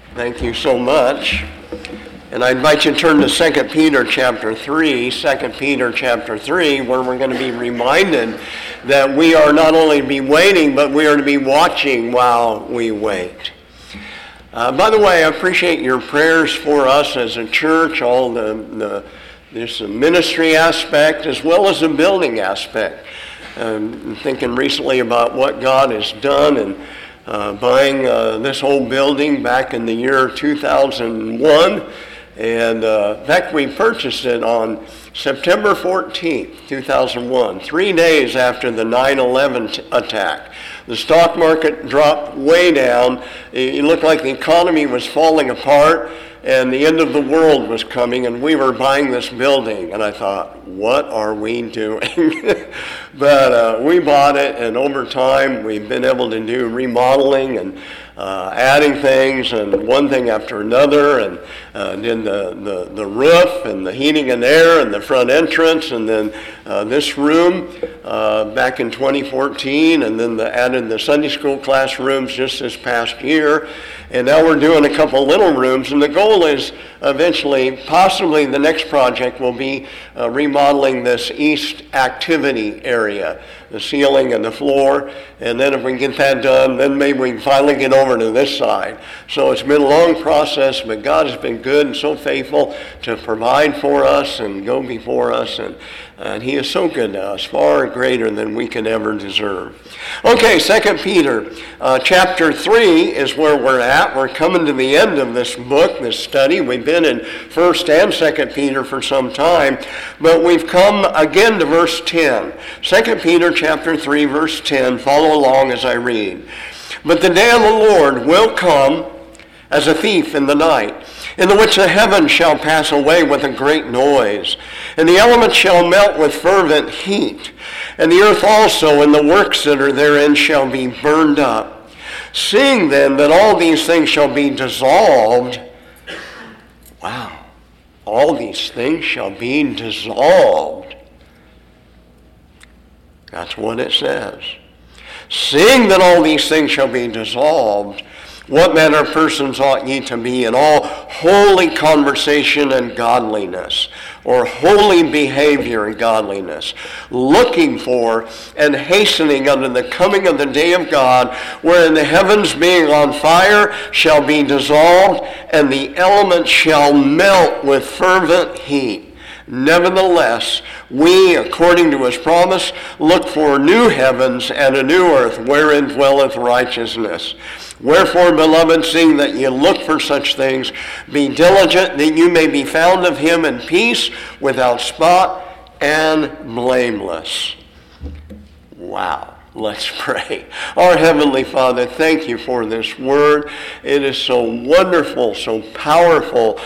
Thank you so much. And I invite you to turn to 2 Peter chapter 3, 2 Peter chapter 3, where we're going to be reminded that we are not only to be waiting, but we are to be watching while we wait. By the way, I appreciate your prayers for us as a church, all this ministry aspect as well as the building aspect. I'm thinking recently about what God has done and buying this whole building back in the year 2001. And in fact, we purchased it on September 14th, 2001, 3 days after the 9/11 attack. The stock market dropped way down. It looked like the economy was falling apart and the end of the world was coming, and we were buying this building. And I thought, what are we doing? But we bought it, and over time we've been able to do remodeling and adding things and one thing after another, and then the roof and the heating and air and the front entrance, and then this room back in 2014, and then added the Sunday school classrooms just this past year. And now we're doing a couple little rooms, and the goal is eventually, possibly the next project will be remodeling this east activity area, the ceiling and the floor, and then if we can get that done, then maybe we can finally get over to this side. So it's been a long process, but God has been good and so faithful to provide for us and go before us, and He is so good to us, far greater than we could ever deserve. Okay, 2 Peter chapter 3 is where we're at. We're coming to the end of this book, this study. We've been in 1 and 2 Peter for some time, but we've come again to verse 10. 2 Peter chapter 3, verse 10. Follow along as I read. But the day of the Lord will come as a thief in the night, in the which the heavens shall pass away with a great noise, and the elements shall melt with fervent heat, and the earth also and the works that are therein shall be burned up. Seeing then that all these things shall be dissolved, wow, all these things shall be dissolved. That's what it says. Seeing that all these things shall be dissolved, what manner of persons ought ye to be in all holy conversation and godliness, or holy behavior and godliness, looking for and hastening unto the coming of the day of God, wherein the heavens being on fire shall be dissolved, and the elements shall melt with fervent heat. Nevertheless, we, according to His promise, look for new heavens and a new earth, wherein dwelleth righteousness. Wherefore, beloved, seeing that ye look for such things, be diligent that you may be found of Him in peace, without spot and blameless. Wow. Let's pray. Our Heavenly Father, thank you for this word. It is so wonderful, so powerful,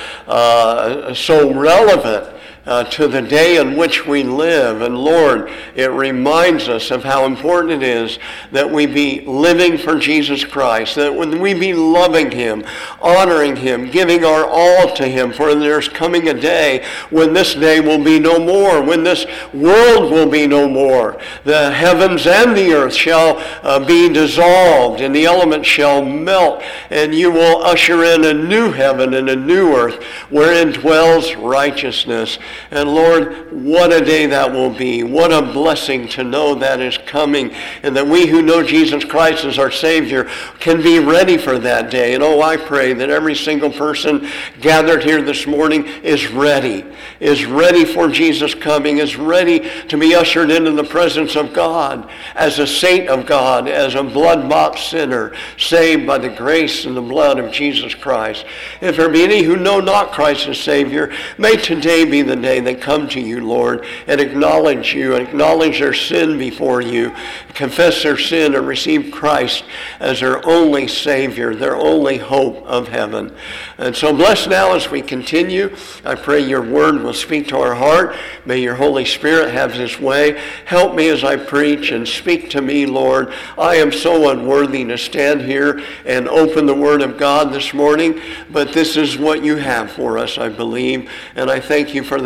so relevant to the day in which we live. And Lord, it reminds us of how important it is that we be living for Jesus Christ, that when we be loving Him, honoring Him, giving our all to Him, for there's coming a day when this day will be no more, when this world will be no more. The heavens and the earth shall be dissolved, and the elements shall melt, and you will usher in a new heaven and a new earth wherein dwells righteousness. And Lord, what a day that will be. What a blessing to know that is coming, and that we who know Jesus Christ as our Savior can be ready for that day. And oh, I pray that every single person gathered here this morning is ready for Jesus coming, is ready to be ushered into the presence of God as a saint of God, as a blood-bought sinner, saved by the grace and the blood of Jesus Christ. If there be any who know not Christ as Savior, may today be the day they come to you, Lord, and acknowledge you, and acknowledge their sin before you, confess their sin, and receive Christ as their only Savior, their only hope of heaven. And so bless now as we continue. I pray your word will speak to our heart. May your Holy Spirit have His way. Help me as I preach, and speak to me, Lord. I am so unworthy to stand here and open the Word of God this morning, but this is what you have for us, I believe, and I thank you for that.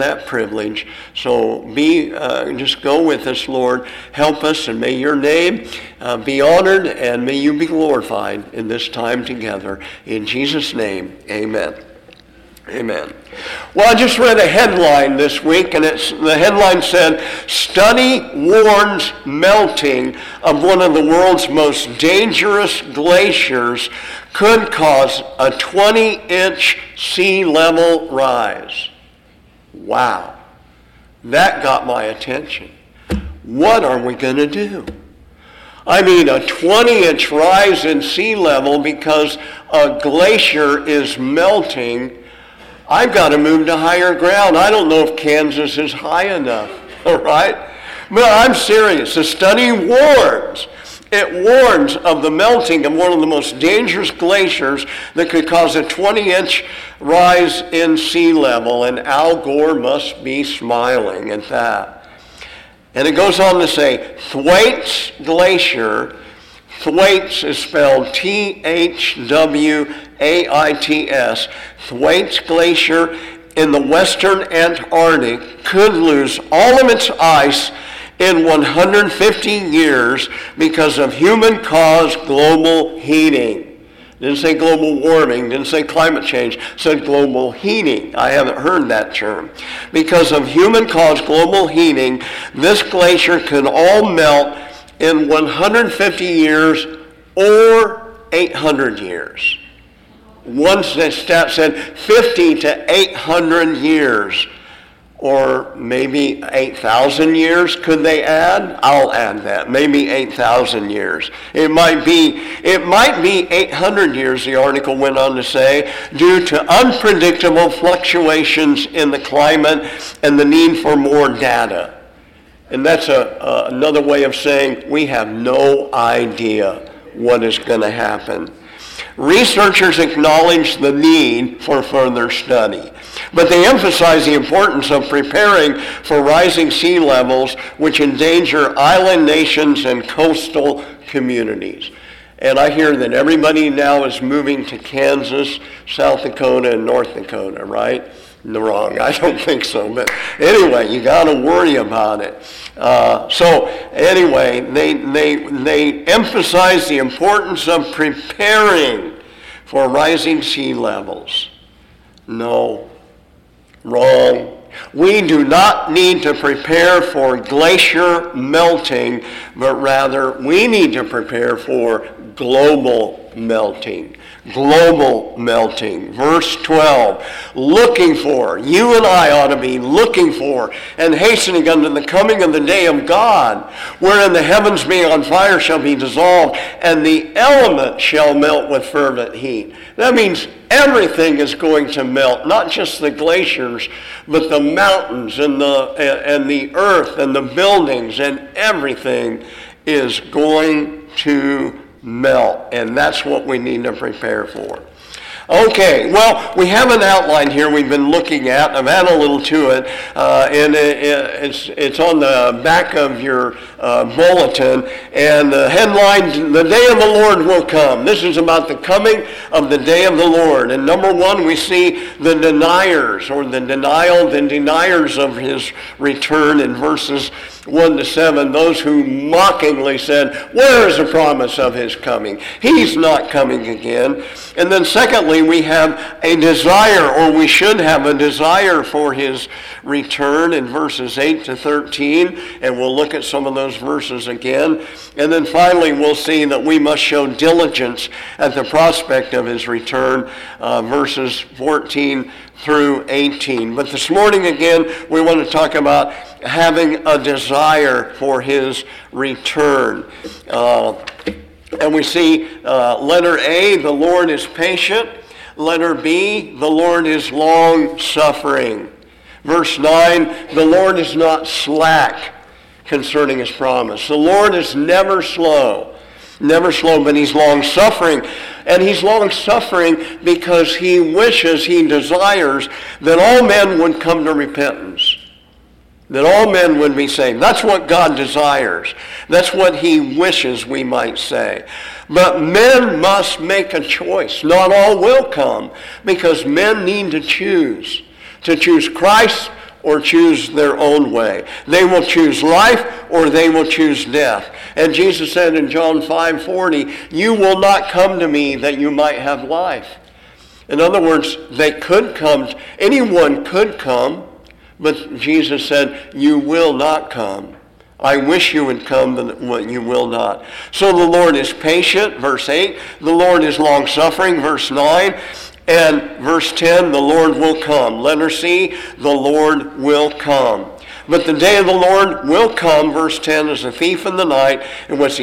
that privilege. So just go with us, Lord. Help us, and may your name be honored, and may you be glorified in this time together. In Jesus' name, amen. Amen. Well, I just read a headline this week, and the headline said, "Study warns melting of one of the world's most dangerous glaciers could cause a 20-inch sea level rise." Wow. That got my attention. What are we going to do? I mean, a 20-inch rise in sea level because a glacier is melting. I've got to move to higher ground. I don't know if Kansas is high enough, all right? But I'm serious. The study warns. It warns of the melting of one of the most dangerous glaciers that could cause a 20-inch rise in sea level, and Al Gore must be smiling at that. And it goes on to say, Thwaites Glacier, Thwaites is spelled T-H-W-A-I-T-S, Thwaites Glacier in the western Antarctic could lose all of its ice in 150 years because of human-caused global heating. Didn't say global warming, didn't say climate change, said global heating. I haven't heard that term. Because of human-caused global heating, this glacier could all melt in 150 years or 800 years. One stat said 50 to 800 years, or maybe 8,000 years. Could they add? I'll add that. Maybe 8,000 years. It might be 800 years, the article went on to say, due to unpredictable fluctuations in the climate and the need for more data. And that's another way of saying we have no idea what is going to happen. Researchers acknowledge the need for further study, but they emphasize the importance of preparing for rising sea levels, which endanger island nations and coastal communities. And I hear that everybody now is moving to Kansas, South Dakota, and North Dakota, right? Wrong. I don't think so. But anyway, you got to worry about it. So anyway, they emphasize the importance of preparing for rising sea levels. No. Wrong. We do not need to prepare for glacier melting, but rather we need to prepare for global melting. Global melting. Verse 12, looking for, you and I ought to be looking for and hastening unto the coming of the day of God, wherein the heavens being on fire shall be dissolved, and the elements shall melt with fervent heat. That means everything is going to melt, not just the glaciers, but the mountains and the earth and the buildings, and everything is going to melt, and that's what we need to prepare for. Okay, well, we have an outline here we've been looking at. I've added a little to it, and it's on the back of your bulletin, and the headline, "The Day of the Lord Will Come." This is about the coming of the day of the Lord. And number one, we see the deniers, or the deniers of his return in verses 1 to 7, those who mockingly said, "Where is the promise of his coming? He's not coming again." And then secondly, we have a desire, or we should have a desire for his return in verses 8 to 13, and we'll look at some of those verses again. And then finally, we'll see that we must show diligence at the prospect of his return, verses 14 through 18. But this morning again, we want to talk about having a desire for his return. And we see letter A, the Lord is patient. Letter B, the Lord is long-suffering. Verse 9, the Lord is not slack concerning his promise. The Lord is never slow, but he's long-suffering. And he's long-suffering because he wishes, he desires that all men would come to repentance, that all men would be saved. That's what God desires. That's what he wishes, we might say. But men must make a choice. Not all will come, because men need to choose Christ or choose their own way. They will choose life or they will choose death. And Jesus said in John 5:40, you will not come to me that you might have life. In other words, they could come, anyone could come, but Jesus said, you will not come. I wish you would come, but you will not. So the Lord is patient, verse 8. The Lord is long-suffering, verse 9. And verse 10, the Lord will come. Letter C, the Lord will come. But the day of the Lord will come, verse 10, as a thief in the night, in which the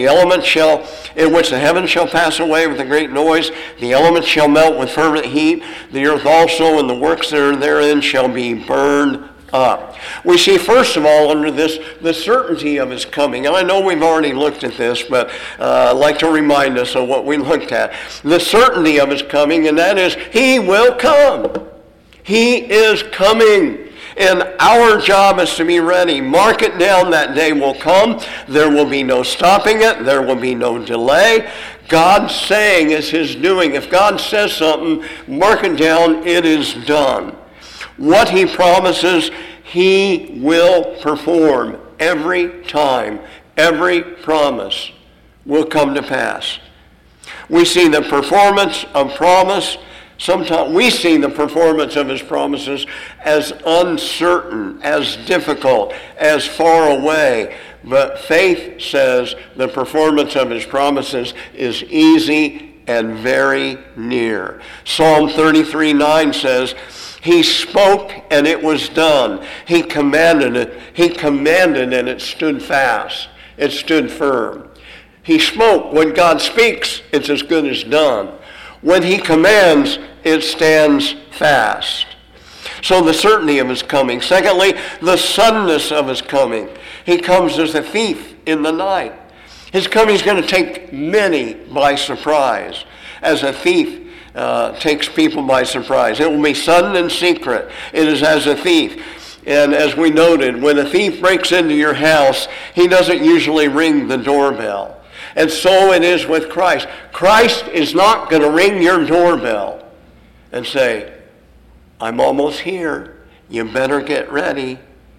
heavens shall pass away with a great noise, the elements shall melt with fervent heat, the earth also and the works that are therein shall be burned up. We see, first of all, under this, the certainty of his coming. And I know we've already looked at this, but I'd like to remind us of what we looked at. The certainty of his coming, and that is, he will come. He is coming. And our job is to be ready. Mark it down, that day will come. There will be no stopping it. There will be no delay. God's saying is his doing. If God says something, mark it down, it is done. What he promises, he will perform every time. Every promise will come to pass. We see the performance of promise. Sometimes we see the performance of his promises as uncertain, as difficult, as far away. But faith says the performance of his promises is easy and very near. Psalm 33:9 says, he spoke and it was done. He commanded it. He commanded and it stood fast. It stood firm. He spoke. When God speaks, it's as good as done. When he commands, it stands fast. So the certainty of his coming. Secondly, the suddenness of his coming. He comes as a thief in the night. His coming is going to take many by surprise, as a thief takes people by surprise. It will be sudden and secret. It is as a thief. And as we noted, when a thief breaks into your house, he doesn't usually ring the doorbell. And so it is with Christ. Christ is not going to ring your doorbell and say, I'm almost here. You better get ready.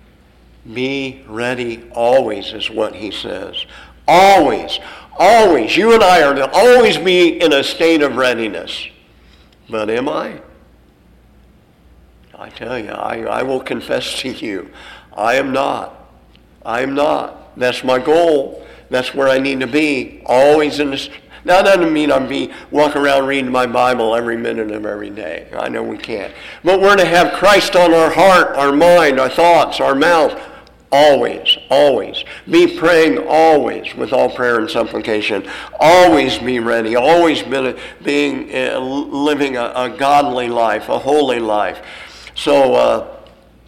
Be ready always is what he says. Always. Always. You and I are to always be in a state of readiness. But am I? I tell you, I will confess to you, I am not. I am not. That's my goal. That's where I need to be. Always in this. Now, that doesn't mean I'm walking around reading my Bible every minute of every day. I know we can't. But we're to have Christ on our heart, our mind, our thoughts, our mouth. Always, always. Be praying always with all prayer and supplication. Always be ready. Always living a godly life, a holy life. So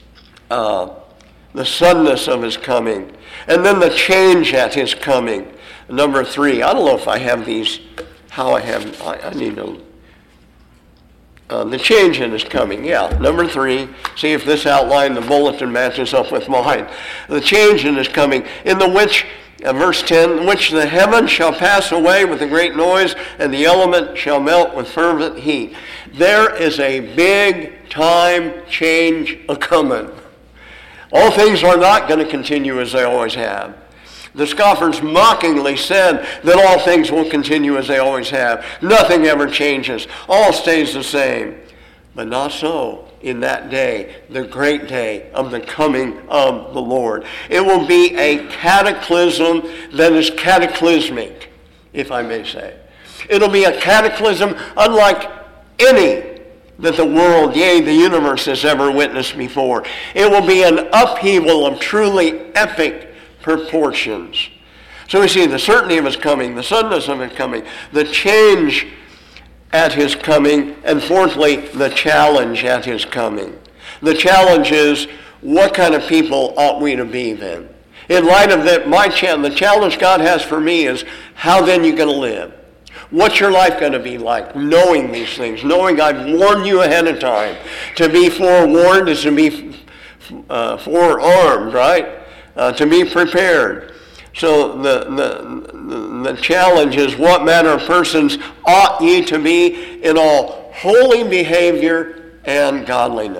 the suddenness of his coming. And then the change at his coming. Number 3. I don't know if I have these. I need to. The change in his coming. Yeah. Number 3. See if this outline, the bulletin, matches up with mine. The change in his coming. In the which, verse 10, which the heavens shall pass away with a great noise, and the element shall melt with fervent heat. There is a big time change a-coming. All things are not going to continue as they always have. The scoffers mockingly said that all things will continue as they always have. Nothing ever changes. All stays the same. But not so in that day, the great day of the coming of the Lord. It will be a cataclysm that is cataclysmic, if I may say. It'll be a cataclysm unlike any that the world, yea, the universe has ever witnessed before. It will be an upheaval of truly epic proportions. So we see the certainty of his coming, the suddenness of his coming, the change at his coming, and fourthly, the challenge at his coming. The challenge is, what kind of people ought we to be then? In light of that, the challenge God has for me is, how then you going to live? What's your life going to be like? Knowing these things, knowing I've warned you ahead of time. To be forewarned is to be forearmed, right? To be prepared. So the challenge is, what manner of persons ought ye to be in all holy behavior and godliness.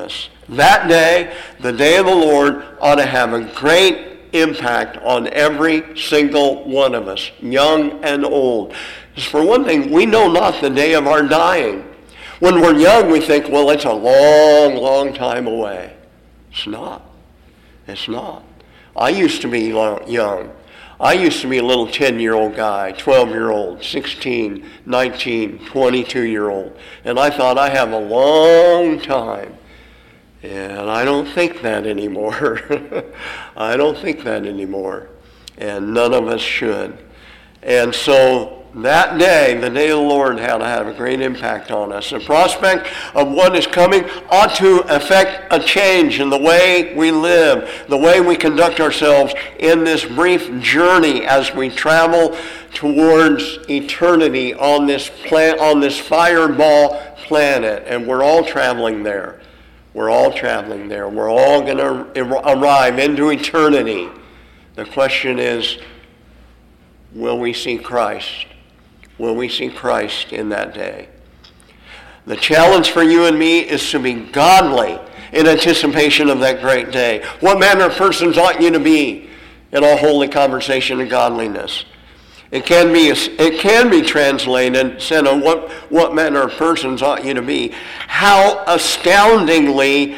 That day, the day of the Lord, ought to have a great impact on every single one of us, young and old. Because for one thing, we know not the day of our dying. When we're young, we think, well, it's a long, long time away. It's not. It's not. I used to be young. I used to be a little 10-year-old guy, 12-year-old, 16, 19, 22-year-old. And I thought I have a long time. And I don't think that anymore. I don't think that anymore. And none of us should. And so that day, the day of the Lord, had to have a great impact on us. The prospect of what is coming ought to affect a change in the way we live, the way we conduct ourselves in this brief journey as we travel towards eternity on this fireball planet. And we're all traveling there. We're all traveling there. We're all going to arrive into eternity. The question is, will we see Christ? Will we see Christ in that day? The challenge for you and me is to be godly in anticipation of that great day. What manner of persons ought you to be in all holy conversation and godliness? It can be translated, said on what manner of persons ought you to be. How astonishingly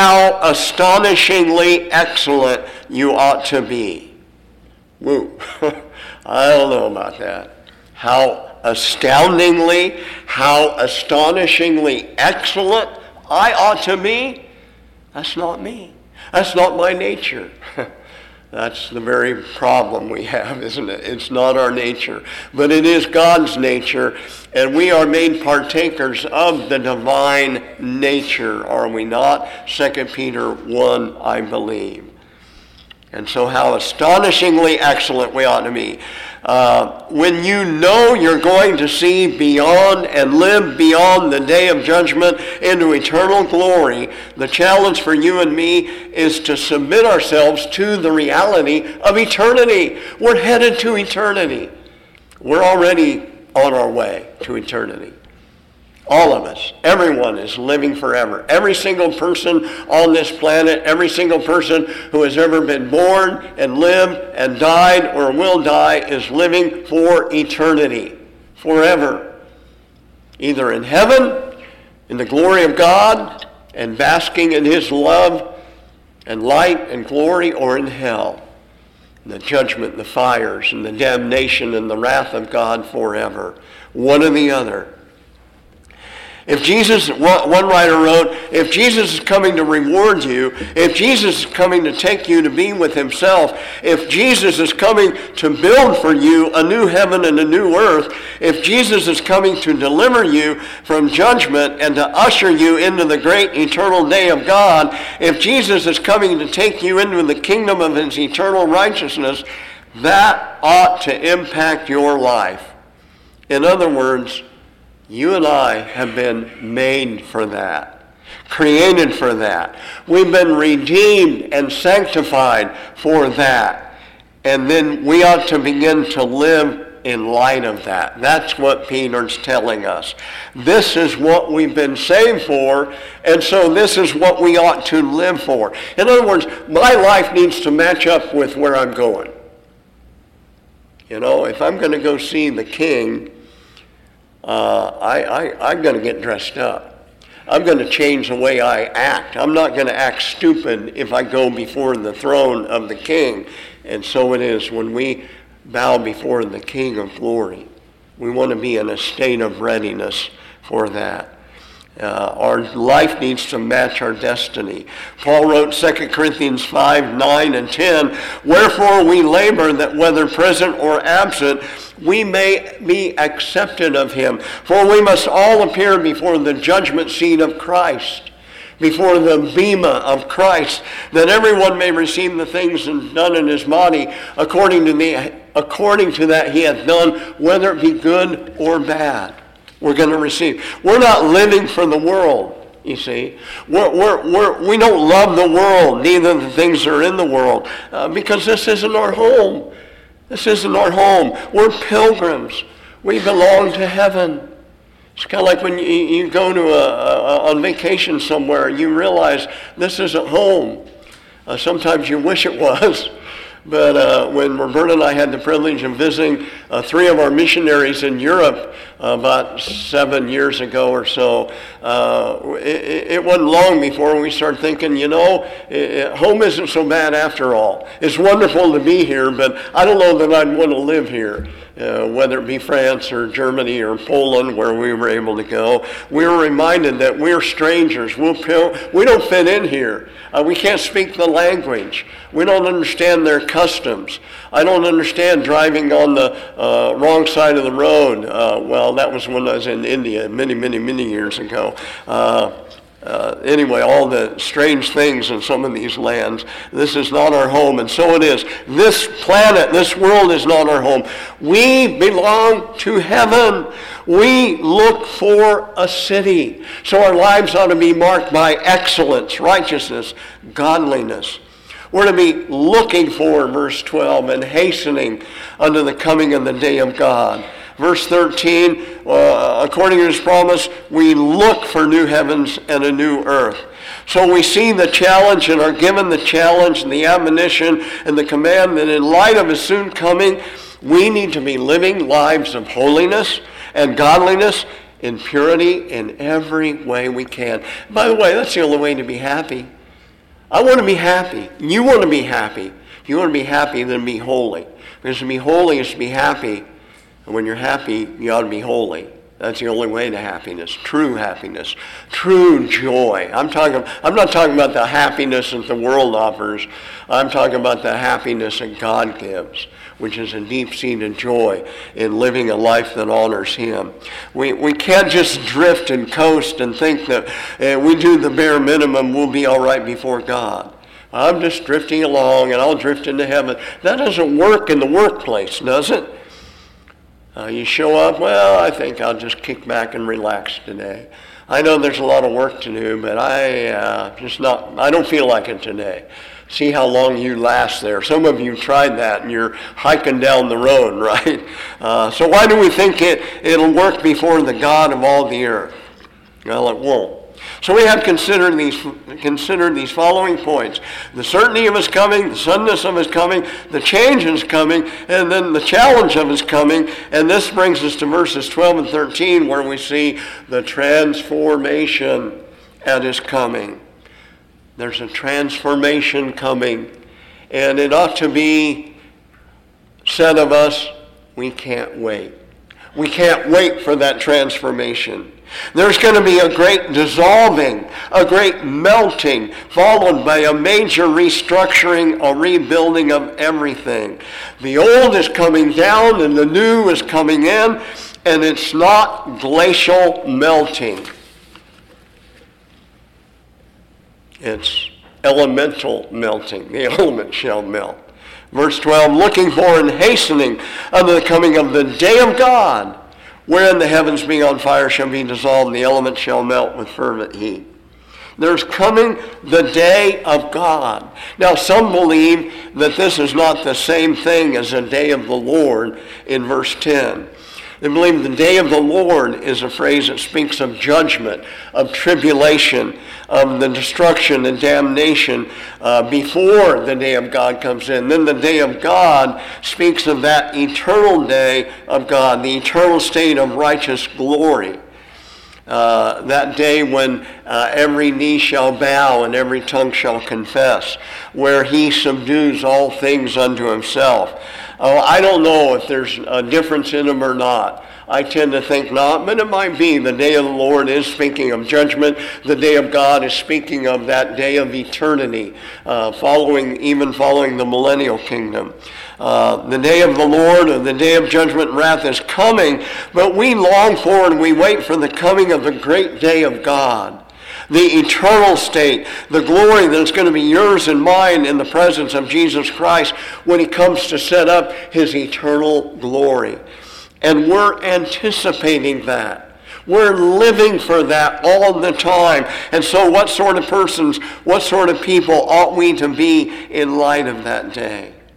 excellent you ought to be. Woo. I don't know about that. How astonishingly excellent I ought to be? That's not me. That's not my nature. That's the very problem we have, isn't it? It's not our nature, but it is God's nature, and we are made partakers of the divine nature, are we not? 2 Peter 1, I believe. And so how astonishingly excellent we ought to be. When you know you're going to see beyond and live beyond the day of judgment into eternal glory, the challenge for you and me is to submit ourselves to the reality of eternity. We're headed to eternity. We're already on our way to eternity. All of us, everyone is living forever. Every single person on this planet, every single person who has ever been born and lived and died or will die is living for eternity, forever. Either in heaven, in the glory of God, and basking in His love and light and glory, or in hell, in the judgment, the fires, and the damnation and the wrath of God forever. One or the other. If Jesus, one writer wrote, if Jesus is coming to reward you, if Jesus is coming to take you to be with Himself, if Jesus is coming to build for you a new heaven and a new earth, if Jesus is coming to deliver you from judgment and to usher you into the great eternal day of God, if Jesus is coming to take you into the kingdom of His eternal righteousness, that ought to impact your life. In other words, you and I have been made for that, created for that. We've been redeemed and sanctified for that. And then we ought to begin to live in light of that. That's what Peter's telling us. This is what we've been saved for, and so this is what we ought to live for. In other words, my life needs to match up with where I'm going. You know, if I'm going to go see the King, I'm going to get dressed up. I'm going to change the way I act. I'm not going to act stupid if I go before the throne of the King. And so it is when we bow before the King of glory. We want to be in a state of readiness for that. Our life needs to match our destiny. Paul wrote 2 Corinthians 5, 9, and 10, wherefore we labor that whether present or absent, we may be accepted of Him. For we must all appear before the judgment seat of Christ, before the bema of Christ, that everyone may receive the things done in his body according to that he hath done, whether it be good or bad. We're going to receive. We're not living for the world, you see. We don't love the world, neither the things that are in the world, because this isn't our home. This isn't our home. We're pilgrims. We belong to heaven. It's kind of like when you go to on vacation somewhere, you realize this isn't home. Sometimes you wish it was. But when Roberta and I had the privilege of visiting 3 of our missionaries in Europe about 7 years ago or so, it wasn't long before we started thinking, home isn't so bad after all. It's wonderful to be here, but I don't know that I'd want to live here. Whether it be France or Germany or Poland, where we were able to go, we were reminded that we're strangers. We don't fit in here. We can't speak the language. We don't understand their customs. I don't understand driving on the wrong side of the road. Well, that was when I was in India many, many, many years ago. Anyway, all the strange things in some of these lands. This is not our home, and so it is. This planet, this world is not our home. We belong to heaven. We look for a city. So our lives ought to be marked by excellence, righteousness, godliness. We're to be looking for, verse 12, and hastening unto the coming of the day of God. Verse 13, according to his promise, we look for new heavens and a new earth. So we see the challenge and are given the challenge and the admonition and the command that in light of his soon coming, we need to be living lives of holiness and godliness in purity in every way we can. By the way, that's the only way to be happy. I want to be happy. You want to be happy. If you want to be happy, then be holy. Because to be holy is to be happy. And when you're happy, you ought to be holy. That's the only way to happiness, true joy. I'm not talking about the happiness that the world offers. I'm talking about the happiness that God gives, which is a deep-seated joy in living a life that honors him. We can't just drift and coast and think that we do the bare minimum, we'll be all right before God. I'm just drifting along and I'll drift into heaven. That doesn't work in the workplace, does it? You show up, well, I think I'll just kick back and relax today. I know there's a lot of work to do, but I don't feel like it today. See how long you last there. Some of you tried that and you're hiking down the road, right? So why do we think it'll work before the God of all the earth? Well, it won't. So we have considered these following points. The certainty of his coming, the suddenness of his coming, the change in his coming, and then the challenge of his coming. And this brings us to verses 12 and 13 where we see the transformation at his coming. There's a transformation coming. And it ought to be said of us, we can't wait. We can't wait for that transformation. There's going to be a great dissolving, a great melting, followed by a major restructuring, a rebuilding of everything. The old is coming down and the new is coming in, and it's not glacial melting. It's elemental melting. The element shall melt. Verse 12, looking for and hastening unto the coming of the day of God, wherein the heavens being on fire shall be dissolved, and the elements shall melt with fervent heat. There's coming the day of God. Now, some believe that this is not the same thing as the day of the Lord in verse 10. They believe the day of the Lord is a phrase that speaks of judgment, of tribulation, of the destruction and damnation before the day of God comes in. Then the day of God speaks of that eternal day of God, the eternal state of righteous glory. That day when every knee shall bow and every tongue shall confess, where he subdues all things unto himself. I don't know if there's a difference in them or not. I tend to think not, but it might be. The day of the Lord is speaking of judgment. The day of God is speaking of that day of eternity, following the millennial kingdom. The day of the Lord, or the day of judgment and wrath is coming, but we long for and we wait for the coming of the great day of God. The eternal state, the glory that is going to be yours and mine in the presence of Jesus Christ when he comes to set up his eternal glory. And we're anticipating that. We're living for that all the time. And so what sort of persons, what sort of people ought we to be in light of that day?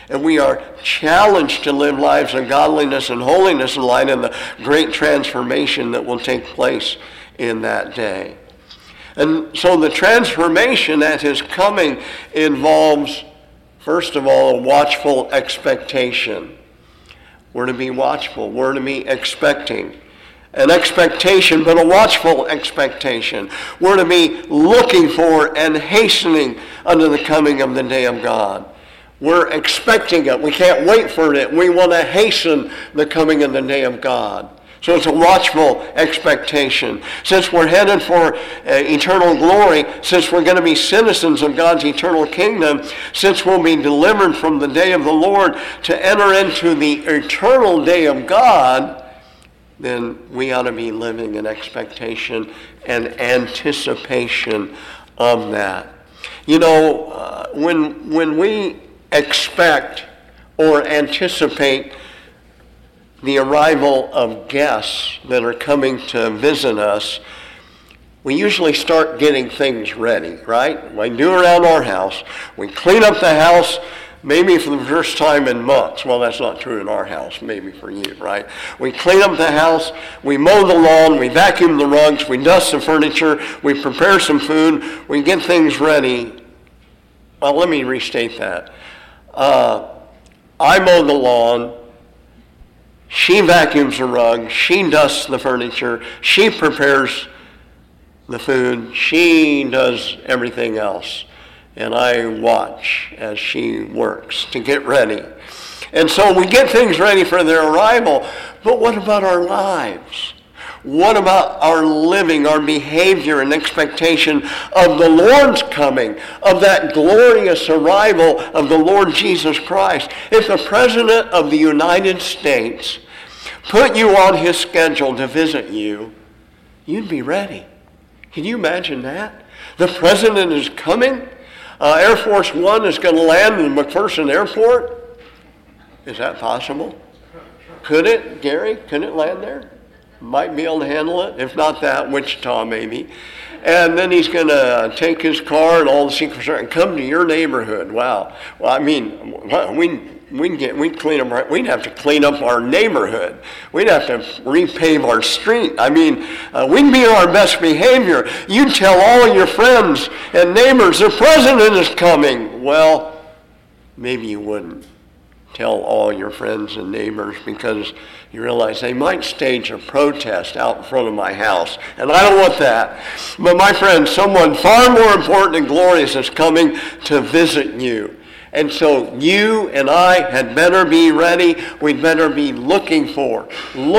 And we are challenged to live lives of godliness and holiness in light of the great transformation that will take place in that day. And so the transformation at his coming involves, first of all, a watchful expectation. We're to be watchful. We're to be expecting. An expectation, but a watchful expectation. We're to be looking for and hastening unto the coming of the day of God. We're expecting it. We can't wait for it. We want to hasten the coming of the day of God. So it's a watchful expectation. Since we're headed for eternal glory, since we're going to be citizens of God's eternal kingdom, since we'll be delivered from the day of the Lord to enter into the eternal day of God, then we ought to be living in expectation and anticipation of that. You know, when we expect or anticipate the arrival of guests that are coming to visit us, we usually start getting things ready, right? We do around our house. We clean up the house maybe for the first time in months. Well, that's not true in our house, maybe for you, right? We clean up the house, we mow the lawn, we vacuum the rugs, we dust the furniture, we prepare some food, we get things ready. Well, let me restate that. I mow the lawn, she vacuums the rug, she dusts the furniture, she prepares the food, she does everything else. And I watch as she works to get ready. And so we get things ready for their arrival. But what about our lives? What about our living, our behavior and expectation of the Lord's coming, of that glorious arrival of the Lord Jesus Christ? If the President of the United States put you on his schedule to visit you, you'd be ready. Can you imagine that? The President is coming. Air Force One is going to land in McPherson Airport. Is that possible? Could it, Gary? Could it land there? Might be able to handle it. If not that, Wichita maybe. And then he's going to take his car and all the Secret Service and come to your neighborhood. Wow. Well, I mean, we'd clean up. We'd have to clean up our neighborhood. We'd have to repave our street. I mean, we'd be on our best behavior. You'd tell all your friends and neighbors, the President is coming. Well, maybe you wouldn't tell all your friends and neighbors because you realize they might stage a protest out in front of my house. And I don't want that. But my friend, someone far more important and glorious is coming to visit you. And so you and I had better be ready. We'd better be looking for,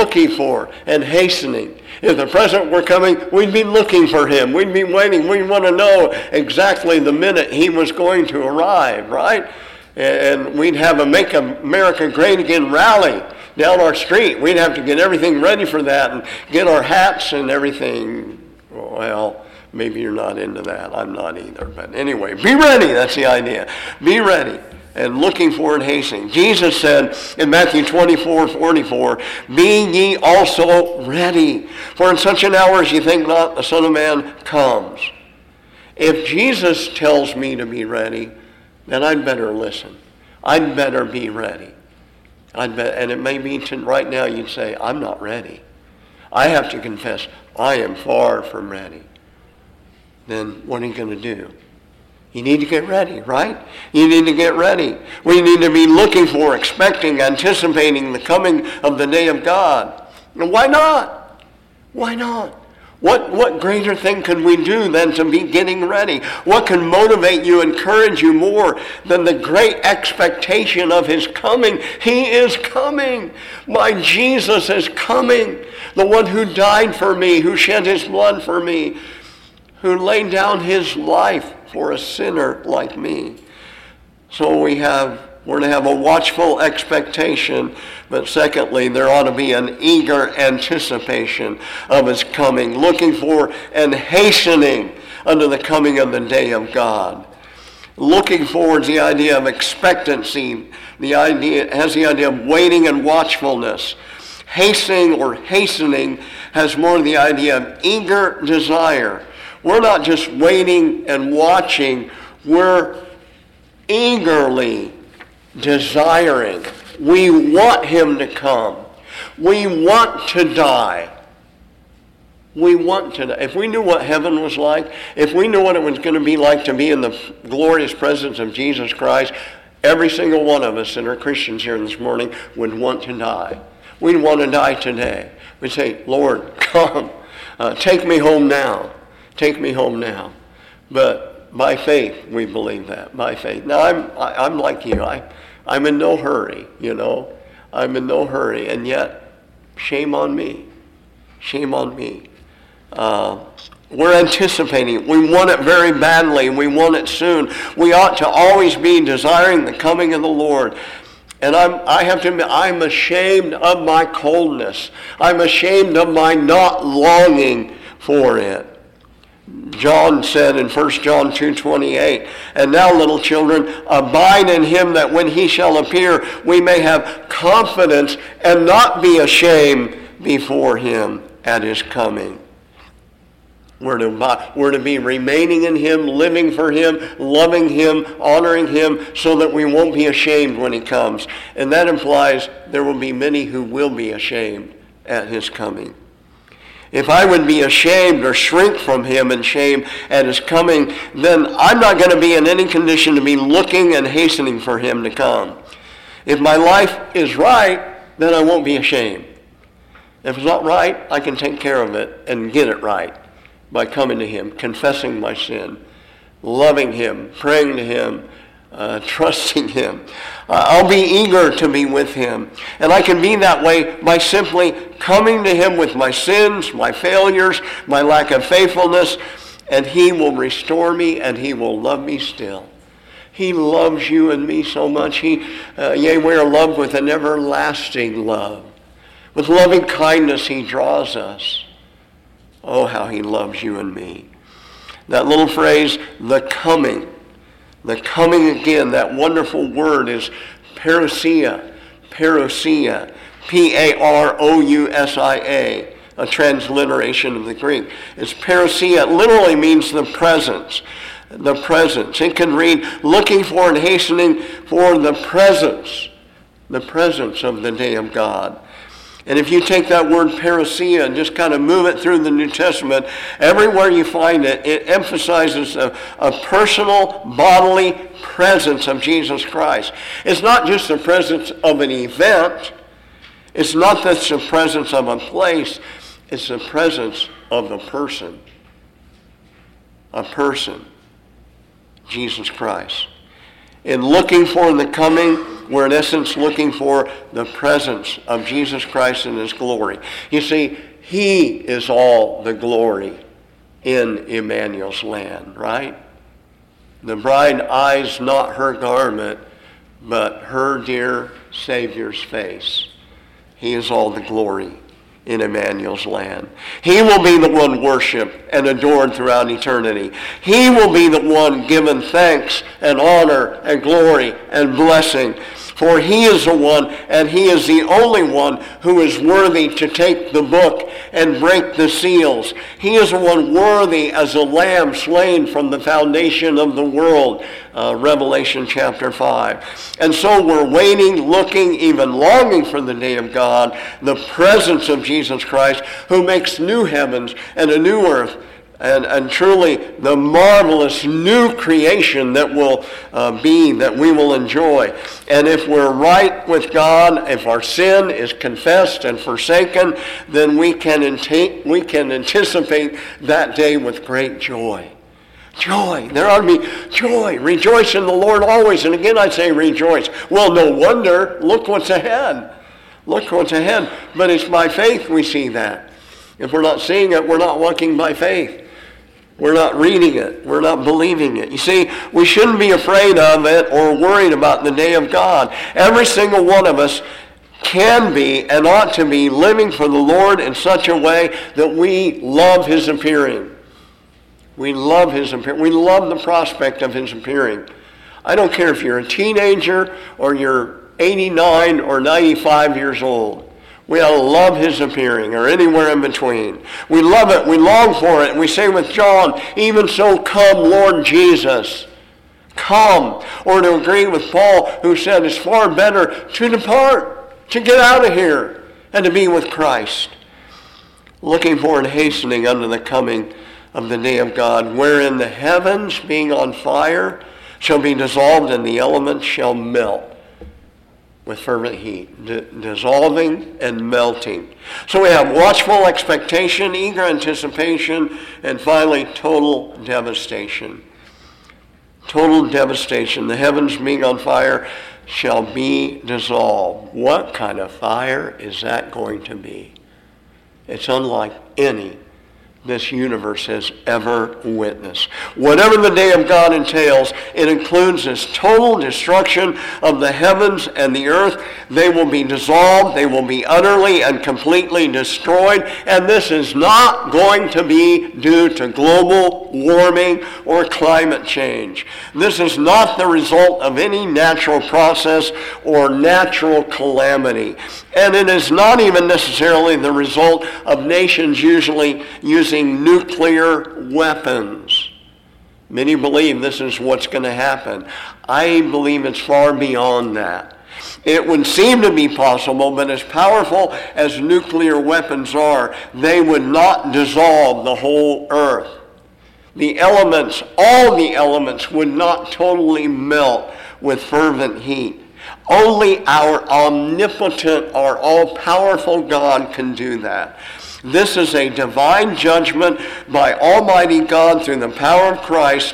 and hastening. If the President were coming, we'd be looking for him. We'd be waiting. We'd want to know exactly the minute he was going to arrive, right? And we'd have a Make America Great Again rally down our street. We'd have to get everything ready for that and get our hats and everything. Well, maybe you're not into that. I'm not either. But anyway, be ready. That's the idea. Be ready and looking for and hastening. Jesus said in Matthew 24:44, "Be ye also ready, for in such an hour as ye think not, the Son of Man comes." If Jesus tells me to be ready, then I'd better listen. I'd better be ready. And it may be right now you'd say, I'm not ready. I have to confess, I am far from ready. Then what are you going to do? You need to get ready, right? You need to get ready. We need to be looking for, expecting, anticipating the coming of the day of God. And why not? Why not? What greater thing could we do than to be getting ready? What can motivate you, encourage you more than the great expectation of his coming? He is coming. My Jesus is coming. The one who died for me, who shed his blood for me, who laid down his life for a sinner like me. So we're to have a watchful expectation, but secondly, there ought to be an eager anticipation of his coming, looking for and hastening unto the coming of the day of God. Looking forward is the idea of expectancy. It has the idea of waiting and watchfulness. Hastening or hastening has more the idea of eager desire. We're not just waiting and watching, we're eagerly desiring. We want him to come. We want to die. We want to die. If we knew what heaven was like, if we knew what it was going to be like to be in the glorious presence of Jesus Christ, every single one of us that are Christians here this morning would want to die. We'd want to die today. We'd say, Lord, come. Take me home now. Take me home now. But by faith, we believe that. By faith. Now, I'm like you. I'm in no hurry, you know. I'm in no hurry. And yet, shame on me. Shame on me. We're anticipating it. We want it very badly. We want it soon. We ought to always be desiring the coming of the Lord. And I have to admit, I'm ashamed of my coldness. I'm ashamed of my not longing for it. John said in 1 John 2:28, and now, little children, abide in him, that when he shall appear, we may have confidence and not be ashamed before him at his coming. We're to be remaining in him, living for him, loving him, honoring him, so that we won't be ashamed when he comes. And that implies there will be many who will be ashamed at his coming. If I would be ashamed or shrink from him in shame at his coming, then I'm not going to be in any condition to be looking and hastening for him to come. If my life is right, then I won't be ashamed. If it's not right, I can take care of it and get it right by coming to him, confessing my sin, loving him, praying to him, trusting him. I'll be eager to be with him. And I can be that way by simply coming to him with my sins, my failures, my lack of faithfulness, and he will restore me and he will love me still. He loves you and me so much. Yea, we are loved with an everlasting love. With loving kindness he draws us. Oh, how he loves you and me. That little phrase, the coming again, that wonderful word is parousia, parousia, P-A-R-O-U-S-I-A, a transliteration of the Greek. It's parousia. It literally means the presence. The presence. It can read, looking for and hastening for the presence of the day of God. And if you take that word parousia and just kind of move it through the New Testament, everywhere you find it, it emphasizes a personal, bodily presence of Jesus Christ. It's not just the presence of an event. It's not just the presence of a place. It's the presence of a person. A person. Jesus Christ. In looking for the coming, we're in essence looking for the presence of Jesus Christ in his glory. You see, he is all the glory in Emmanuel's land, right? The bride eyes not her garment, but her dear Savior's face. He is all the glory in Emmanuel's land. He will be the one worshiped and adored throughout eternity. He will be the one given thanks and honor and glory and blessing. For he is the one, and he is the only one who is worthy to take the book and break the seals. He is the one worthy as a lamb slain from the foundation of the world. Revelation chapter 5. And so we're waiting, looking, even longing for the day of God, the presence of Jesus Christ, who makes new heavens and a new earth, and truly the marvelous new creation that will be, that we will enjoy. And if we're right with God, if our sin is confessed and forsaken, then we can anticipate that day with great joy. Joy. There ought to be joy. Rejoice in the Lord always. And again I say rejoice. Well, no wonder. Look what's ahead. Look what's ahead. But it's by faith we see that. If we're not seeing it, we're not walking by faith. We're not reading it. We're not believing it. You see, we shouldn't be afraid of it or worried about the day of God. Every single one of us can be and ought to be living for the Lord in such a way that we love his appearing. We love his appearing. We love the prospect of his appearing. I don't care if you're a teenager or you're 89 or 95 years old. We ought to love his appearing, or anywhere in between. We love it. We long for it. And we say with John, even so come, Lord Jesus. come. Or to agree with Paul, who said it's far better to depart, to get out of here, and to be with Christ. Looking for and hastening unto the coming of the day of God, wherein the heavens, being on fire, shall be dissolved, and the elements shall melt with fervent heat, dissolving and melting. So we have watchful expectation, eager anticipation, and finally total devastation. Total devastation. The heavens being on fire shall be dissolved. What kind of fire is that going to be? It's unlike any this universe has ever witnessed. Whatever the day of God entails, it includes this total destruction of the heavens and the earth. They will be dissolved. They will be utterly and completely destroyed. And this is not going to be due to global warming or climate change. This is not the result of any natural process or natural calamity. And it is not even necessarily the result of nations usually using nuclear weapons. Many believe this is what's going to happen. I believe it's far beyond that. It would seem to be possible, but as powerful as nuclear weapons are, they would not dissolve the whole earth. The elements, all the elements, would not totally melt with fervent heat. Only our omnipotent, our all-powerful God can do that. This is a divine judgment by Almighty God through the power of Christ,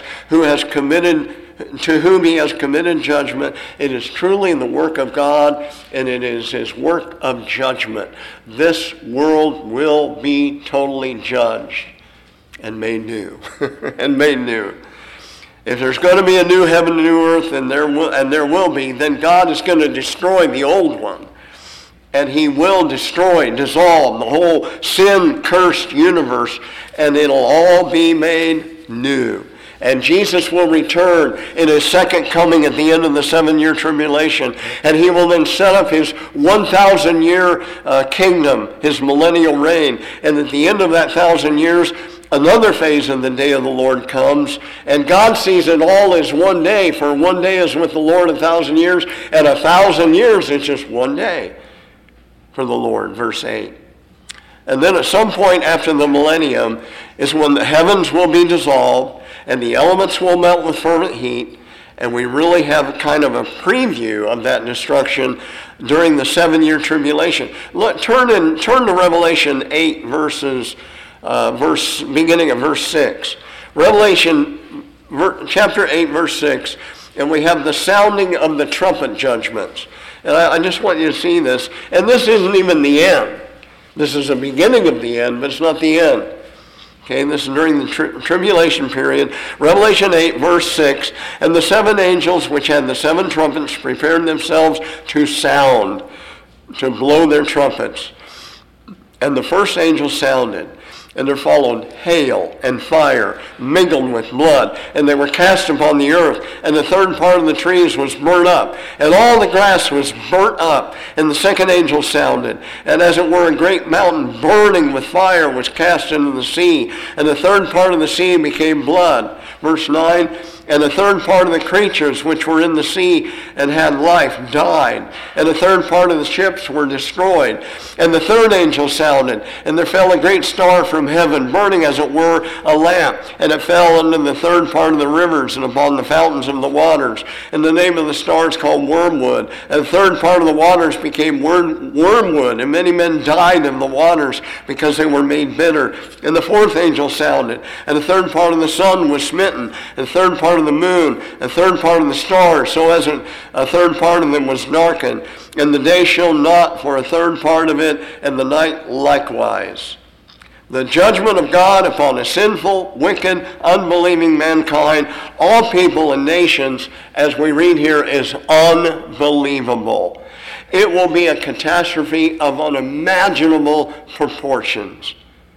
to whom he has committed judgment. It is truly the work of God, and it is his work of judgment. This world will be totally judged and made new. and made new. If there's going to be a new heaven and new earth, and there will be, then God is going to destroy the old one. And he will destroy, dissolve the whole sin-cursed universe, and it'll all be made new. And Jesus will return in his second coming at the end of the 7-year tribulation. And he will then set up his 1,000-year kingdom, his millennial reign. And at the end of that 1,000 years, another phase of the day of the Lord comes. And God sees it all as one day. For one day is with the Lord 1,000 years, and 1,000 years is just one day for the Lord, verse 8. And then at some point after the millennium is when the heavens will be dissolved and the elements will melt with fervent heat, and we really have kind of a preview of that destruction during the 7-year tribulation. Turn to Revelation 8 beginning of verse 6. Revelation chapter 8 verse 6, and we have the sounding of the trumpet judgments. And I just want you to see this. And this isn't even the end. This is the beginning of the end, but it's not the end. Okay, this is during the tribulation period. Revelation 8, verse 6. And the 7 angels which had the 7 trumpets prepared themselves to sound, to blow their trumpets. And the first angel sounded. And there followed hail and fire mingled with blood, and they were cast upon the earth, and the third part of the trees was burnt up, and all the grass was burnt up. And the second angel sounded, and as it were a great mountain burning with fire was cast into the sea, and the third part of the sea became blood. Verse 9, and the third part of the creatures which were in the sea and had life died, and the third part of the ships were destroyed. And the third angel sounded, and there fell a great star from heaven, burning as it were a lamp, and it fell into the third part of the rivers and upon the fountains of the waters. And the name of the star is called Wormwood. And the third part of the waters became wormwood, and many men died in the waters because they were made bitter. And the fourth angel sounded, and the third part of the sun was smitten, and the third part of the moon, and the third part of the stars, so as a third part of them was darkened. And the day shone not for a third part of it, and the night likewise. The judgment of God upon a sinful, wicked, unbelieving mankind, all people and nations, as we read here, is unbelievable. It will be a catastrophe of unimaginable proportions.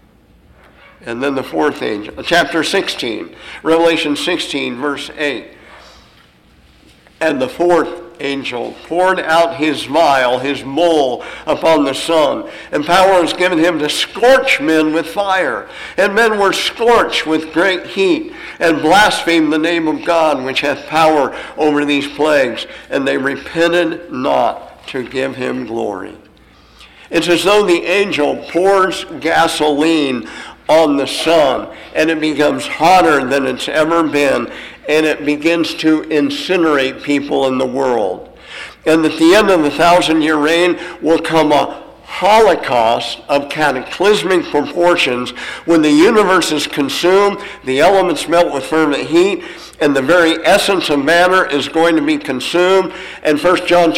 And then the fourth angel, chapter 16, Revelation 16, verse 8. And the fourth angel poured out his vial, his bowl, upon the sun. And power was given him to scorch men with fire. And men were scorched with great heat, and blasphemed the name of God, which hath power over these plagues. And they repented not to give him glory. It's as though the angel pours gasoline on the sun, and it becomes hotter than it's ever been, and it begins to incinerate people in the world. And at the end of the 1,000-year reign will come a holocaust of cataclysmic proportions when the universe is consumed, the elements melt with fervent heat, and the very essence of matter is going to be consumed. And 1 John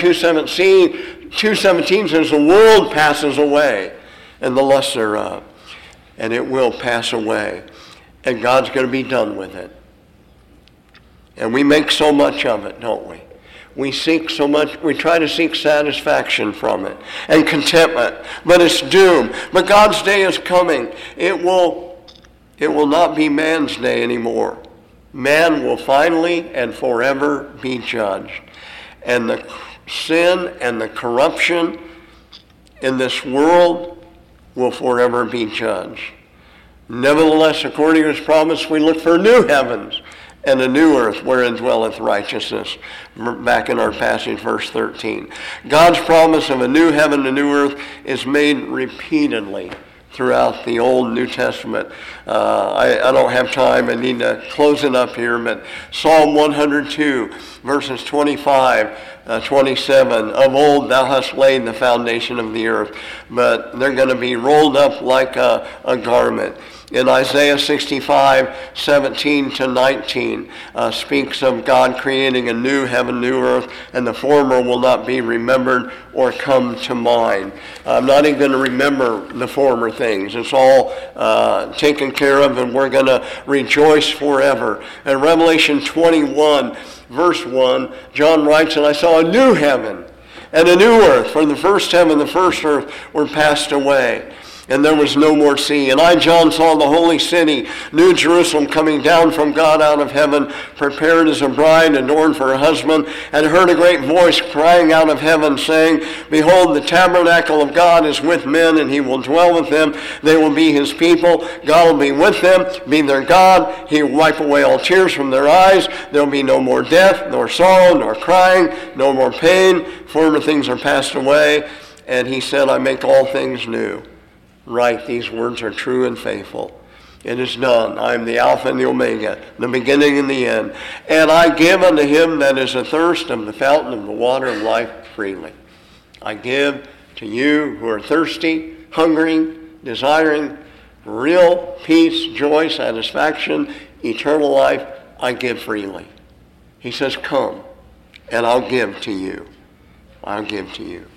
2:17 says, the world passes away and the lust thereof. And it will pass away. And God's going to be done with it. And we make so much of it, don't we? We seek so much, we try to seek satisfaction from it and contentment, but it's doomed. But God's day is coming. It will not be man's day anymore. Man will finally and forever be judged. And the sin and the corruption in this world will forever be judged. Nevertheless, according to his promise, we look for new heavens and a new earth wherein dwelleth righteousness. Back in our passage, verse 13. God's promise of a new heaven and a new earth is made repeatedly throughout the Old and New Testament. I don't have time. I need to close it up here. But Psalm 102, verses 25, 27. Of old thou hast laid the foundation of the earth, but they're going to be rolled up like a garment. In Isaiah 65, 17 to 19, speaks of God creating a new heaven, new earth, and the former will not be remembered or come to mind. I'm not even going to remember the former things. It's all taken care of, and we're going to rejoice forever. In Revelation 21, verse 1, John writes, and I saw a new heaven and a new earth, for the first heaven and the first earth were passed away, and there was no more sea. And I, John, saw the holy city, New Jerusalem, coming down from God out of heaven, prepared as a bride adorned for her husband, and heard a great voice crying out of heaven, saying, Behold, the tabernacle of God is with men, and he will dwell with them. They will be his people. God will be with them, be their God. He will wipe away all tears from their eyes. There will be no more death, nor sorrow, nor crying, no more pain. Former things are passed away. And he said, I make all things new. Right, these words are true and faithful. It is done. I am the Alpha and the Omega, the beginning and the end. And I give unto him that is athirst of the fountain of the water of life freely. I give to you who are thirsty, hungering, desiring real peace, joy, satisfaction, eternal life. I give freely. He says, come, and I'll give to you. I'll give to you.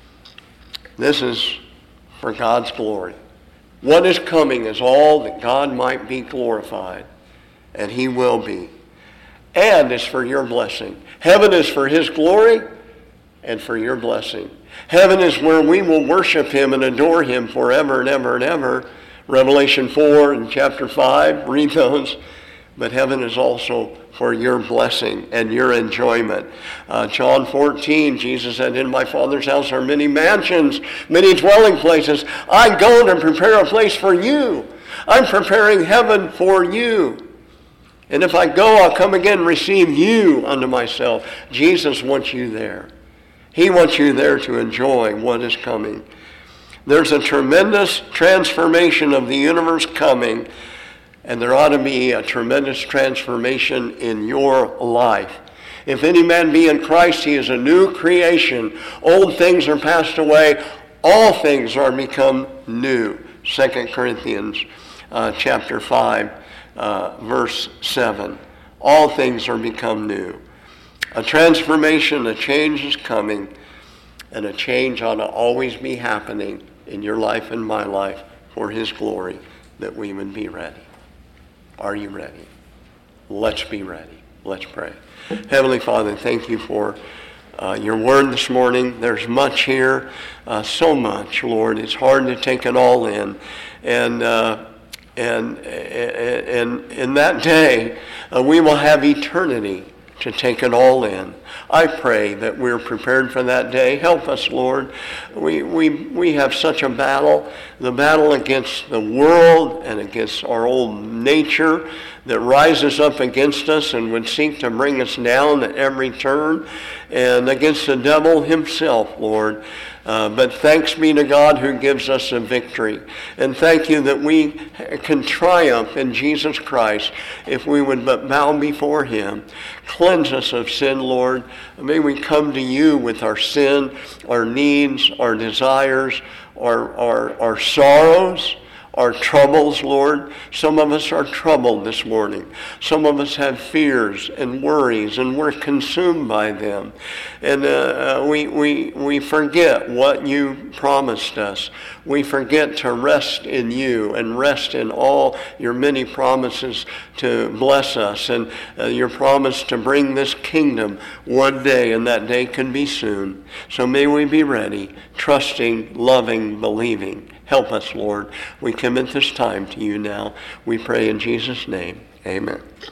This is for God's glory. What is coming is all that God might be glorified, and he will be. And it's for your blessing. Heaven is for his glory and for your blessing. Heaven is where we will worship him and adore him forever and ever and ever. Revelation 4 and chapter 5, read those. But heaven is also for your blessing and your enjoyment. John 14, Jesus said, in my Father's house are many mansions, many dwelling places. I go to prepare a place for you. I'm preparing heaven for you. And if I go, I'll come again and receive you unto myself. Jesus wants you there. He wants you there to enjoy what is coming. There's a tremendous transformation of the universe coming, and there ought to be a tremendous transformation in your life. If any man be in Christ, he is a new creation. Old things are passed away. All things are become new. 2 Corinthians chapter 5, verse 7. All things are become new. A transformation, a change is coming, and a change ought to always be happening in your life and my life for his glory, that we would be ready. Are you ready? Let's be ready. Let's pray. Heavenly Father, thank you for your word this morning. There's much here, so much, Lord. It's hard to take it all in. And in that day, we will have eternity to take it all in. I pray that we're prepared for that day. Help us, Lord. We have such a battle, the battle against the world and against our old nature that rises up against us and would seek to bring us down at every turn, and against the devil himself, Lord. But thanks be to God who gives us a victory. And thank you that we can triumph in Jesus Christ if we would but bow before him. Cleanse us of sin, Lord. May we come to you with our sin, our needs, our desires, our sorrows, our troubles, Lord. Some of us are troubled this morning. Some of us have fears and worries, and we're consumed by them. And we forget what you promised us. We forget to rest in you and rest in all your many promises to bless us, and your promise to bring this kingdom one day, and that day can be soon. So may we be ready, trusting, loving, believing. Help us, Lord. We commit this time to you now. We pray in Jesus' name. Amen.